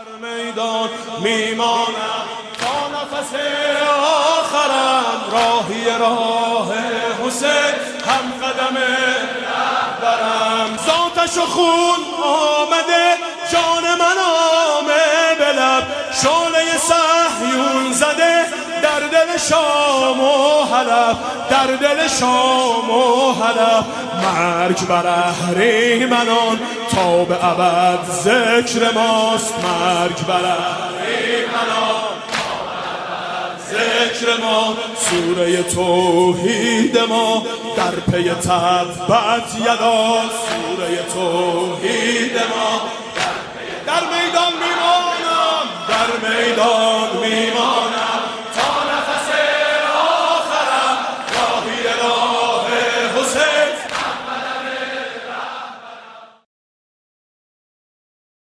در میدان میمانم تا نفس آخرم، راهی راه حسین هم قدم رهبرم. ذاتش و خون آمده جان من آمه به لب، شعله صهیون زده در دل شام و حلب، در دل شام و حلب. مرگ بر اهریمنان تا به ابد ذکر ماست، مرگ بر اهریمنان تا به ابد ذکر ما. سوره توحید ما در پی تبت یدا، سوره توحید ما در میدان میمانم، در میدان